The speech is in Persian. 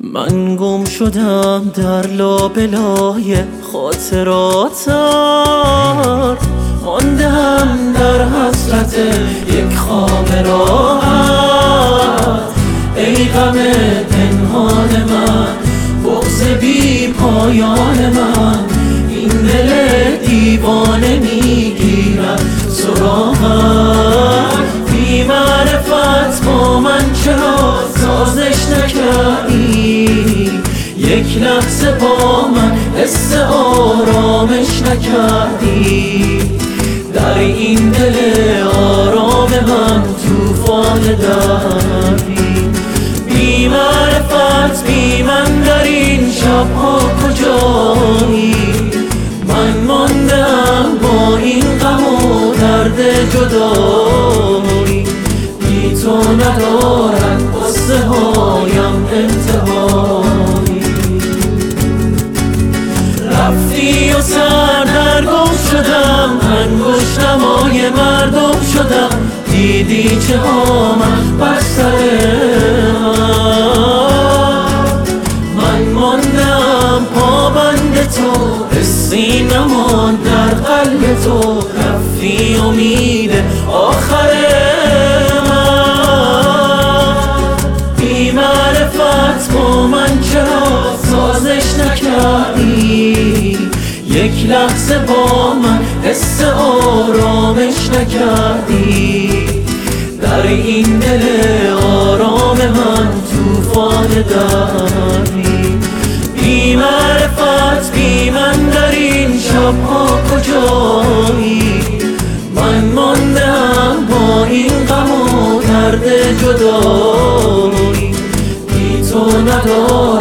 من گم شدم در لابلای خاطراتت، ماندم در حسرت یک خواب راحت. ای غم پنهان من، بغض بی پایان من، این دل دیوانه میگیرد سراغت. بی معرفت با من چرا سازش نکردی؟ یک لحظه با من حس آرامش نکردی؟ در این دل آرام من توفان دردی. بی معرفت بی من در این شبها کجایی؟ من ماندم با این غم و درد جدایی. بی تو ندارد قصه هایم انتهایی. رفتی و سردرگم شدم، انگشتمای مردم شدم. دیدی چه ها من بر سر من ماندم پابند تو، حسی نماند در قلب تو. رفتی امید آخر من. بی معرفت با من چرا سازش نکردی؟ یک لحظه با من حس آرامش نکردی؟ در این دل آرام من توفان دردی. بی معرفت بی من در این شبها کجایی؟ من ماندم با این غم و درد جدایی. بی تو ندارم